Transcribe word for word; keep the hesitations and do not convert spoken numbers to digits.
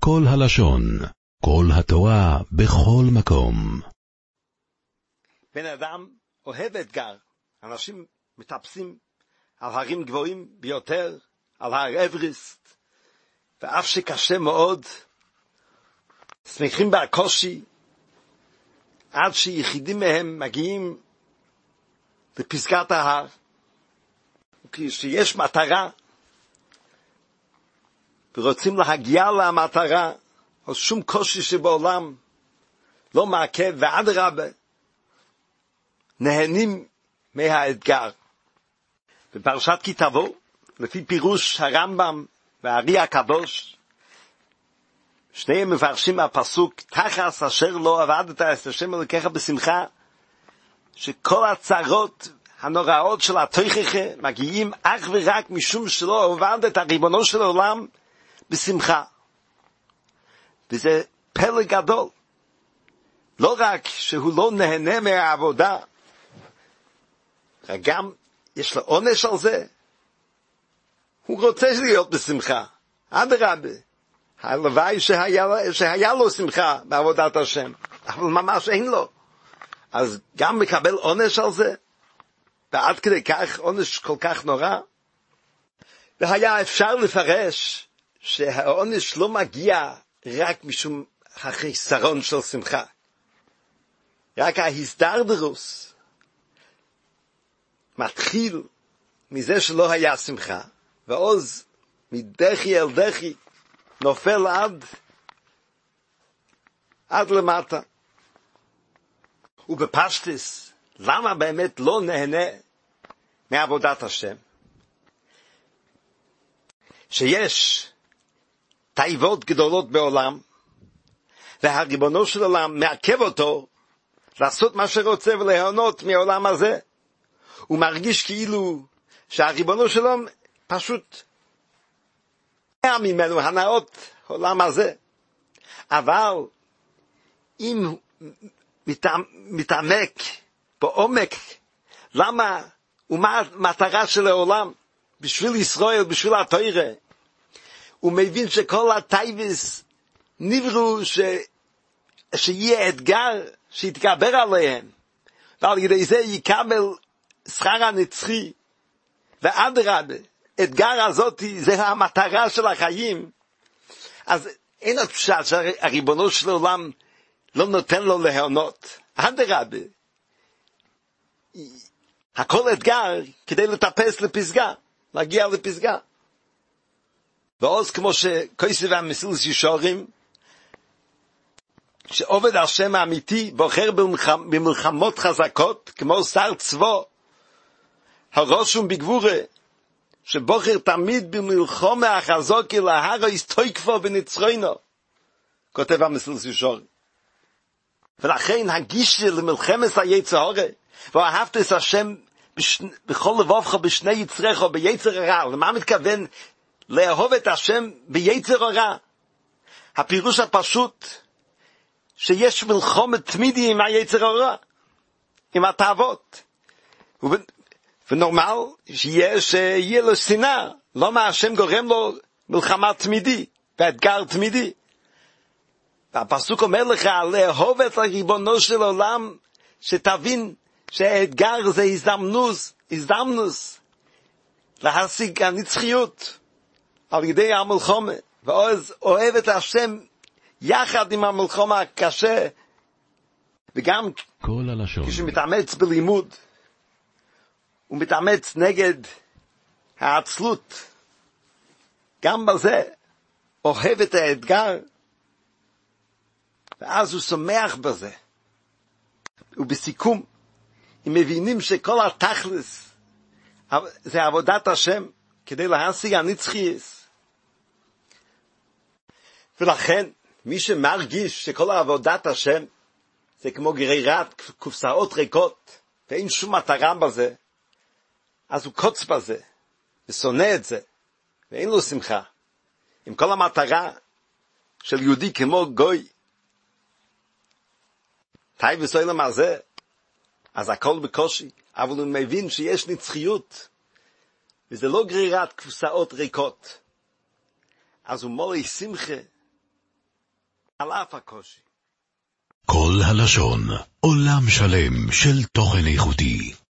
כל הלשון, כל התורה, בכל מקום. בן אדם אוהב אתגר. אנשים מטפסים על הרים גבוהים ביותר, על הר אברסט, ואף שקשה מאוד, שמחים בקושי, עד שיחידים מהם מגיעים לפסגת ההר. כשיש מטרה, ורוצים להגיע למטרה, אז שום קושי שבעולם לא מעכב, ואדרבה, נהנים מהאתגר. בפרשת כי תבוא, לפי פירוש הרמב"ם והארי הקדוש, שניהם מפרשים מהפסוק, תחס אשר לא עבדת את השם אלוקיך בשמחה, שכל הצרות הנוראות של התוכחה מגיעים אך ורק משום שלא עבדת את הריבונו של העולם בשמחה. וזה פלא גדול. לא רק שהוא לא נהנה מהעבודה, גם יש לו עונש על זה. הוא רוצה להיות בשמחה. אדרבה, הלוואי שהיה, שהיה לו שמחה בעבודת השם, אבל ממש אין לו. אז גם מקבל עונש על זה, ועד כדי כך עונש כל כך נורא. והיה אפשר לפרש שהעונש לא מגיע רק משום החיסרון של שמחה. רק ההסדרדרוס מתחיל מזה שלא היה שמחה, ועוז מדחי אל דחי נופל עד עד למטה. ובפשטס, למה באמת לא נהנה מעבודת השם? שיש תאיבות גדולות בעולם, והריבונו של עולם מעכב אותו לעשות מה שרוצה וליהנות מהעולם הזה. הוא מרגיש כאילו שהריבונו שלום פשוט נהנה ממנו הנאות העולם הזה. אבל אם מתעמק בעומק למה ומה המטרה של העולם בשביל ישראל, בשביל התורה, הוא מבין שכל הטייבס נבראו ש... שיהיה אתגר שיתגבר עליהם, ועל ידי זה יקבל שכר הנצחי. ואדרבה, אתגר הזאת זה המטרה של החיים. אז אין הפשט שהריבונו של העולם לא נותן לו להיענות. אדרבה, הכל אתגר כדי לטפס לפסגה, להגיע לפסגה. ועוז כמו שקויסי והמסילס ישורים, שעובד השם האמיתי בוחר במלחמות חזקות, כמו שר צבו, הרושם בגבורה, שבוחר תמיד במלחמה החזוק להר הסטויקפו ונצחוינו, כותב המסילס ישורים. ולכן הגישה למלחמת היצר הרע, ואהבת את השם בכל לבבך בשני יצריך ביצר הרע. למה מתכוון לאהוב את השם ביצר הרע? הפירוש הפשוט שיש מלחמת תמידי עם היצר הרע, עם התאוות. ונורמל שיהיה, שיהיה לו שנאה. למה השם גורם לו מלחמה תמידי ואתגר תמידי? והפסוק אומר לך לאהוב את הריבונו של עולם, שתבין שהאתגר זה הזדמנוס, הזדמנוס להשיג הנצחיות על ידי המלחמה. ואז אוהב את השם יחד עם המלחמה הקשה. וגם כשמתאמץ בלימוד, הוא מתאמץ נגד העצלות, גם בזה אוהב את האתגר, ואז הוא שמח בזה. ובסיכום, הם מבינים שכל התכלס זה עבודת השם כדי להשיג הנצחיות. ולכן מי שמרגיש שכל עבודת השם זה כמו גרירת קופסאות ריקות ואין שום מטרה בזה, אז הוא קוץ בזה ושונא את זה ואין לו שמחה. עם כל המטרה של יהודי כמו גוי, תאי וסוילם הזה, אז הכל בקושי, אבל הוא מבין שיש נצחיות, וזה לא גרירת קופסאות ריקות. אז הוא מולי שמחה על אף הקושי. כל הלשון, עולם שלם של תוכן איכותי.